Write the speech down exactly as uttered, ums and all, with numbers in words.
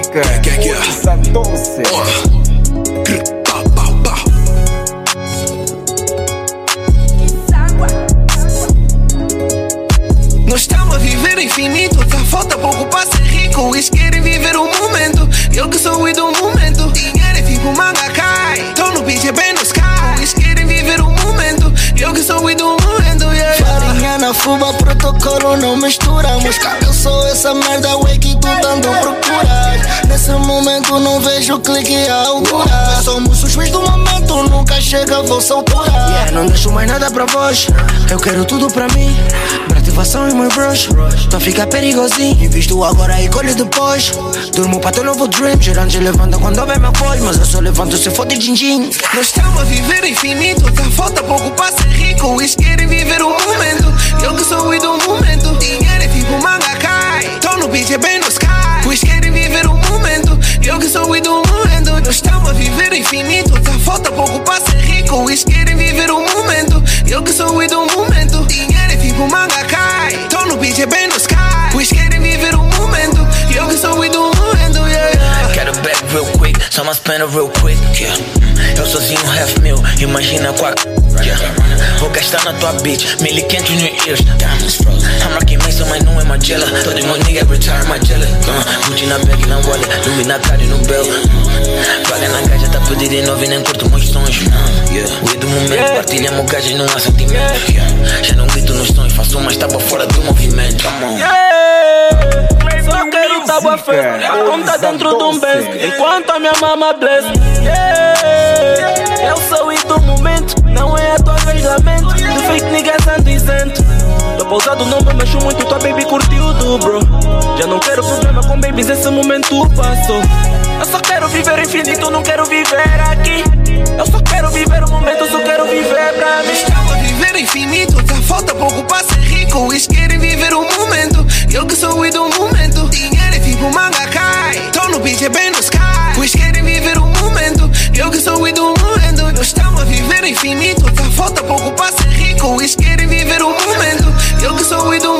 música. Que que é? Santoce. Nós estamos a viver infinito, tá falta pouco pra ser rico. Eles querem viver o momento, eu que sou o do momento. Dinheiro é tipo manga cai, tô no beat é bem no sky. Eles querem viver o momento, eu que sou o do momento, yeah, yeah. Farinha na fuba, protocolo não misturamos. Eu sou essa merda, ué, que tu tanto procuras. Nesse momento não vejo clique à altura. Nós somos os filhos do momento, nunca chega a vossa altura. Yeah, não deixo mais nada pra vós, eu quero tudo pra mim. Motivação e meu brush, tô fica perigosinho. Invisto agora e colho depois. Durmo pra teu novo dream. Gerante levanta quando vem minha voz, mas eu só levanto se for de din-din. Nós estamos a viver infinito, tá falta pouco pra ser rico. Eles querem viver o momento, eu que sou o do momento. Dinheiro é tipo manga cai, tô no beat é bem no sky. Eles querem viver o momento, eu que sou o do momento. Nós estamos a viver infinito, tá falta pouco pra ser rico. Eles querem viver o momento, eu que sou o do momento. Dinheiro é tipo manga cai, tô no beat é bem no sky. Eles querem viver o momento, eu que sou o do momento, yeah, yeah. Quero back real quick, só uma spend real quick, yeah. Eu sozinho half mil, imagina com a yeah. Vou gastar na tua bitch, mil e quinhentos new ears. I'm rocking Mason, mas não é Magella. Todo mundo nigga retire Magella. uh, Gucci na bag, na wallet, Louis na cara e no bel. Paga na gaja, tá pedido de novo e nem curto meus sons. uh, yeah. O do momento, partilhamos gajas, não há sentimento, yeah. Já não grito nos sons, faço mais tábua fora do movimento. Come on, yeah. Só quero tábua festa, a conta dentro de um Benz, enquanto a minha mama bless, yeah. Eu sou o do momento, não é a tua vez, lamento. Do fake niggas andizento. Tô pausado, não me mexo muito, tua baby curtiu do bro. Já não quero problema com babies, esse momento passou. Eu só quero viver infinito, não quero viver aqui. Eu só quero viver o momento, eu só quero viver pra mim. Estamos a viver infinito, tá falta pouco pra ser rico. Eles querem viver o momento, eu que sou o do momento. Dinheiro é tipo manga cai, tô no beat é bem no sky. Eles querem viver o momento, eu que sou o do momento. Nós estamos a viver infinito, tá falta pouco pra ser rico. Eles querem viver o momento, eu que sou o do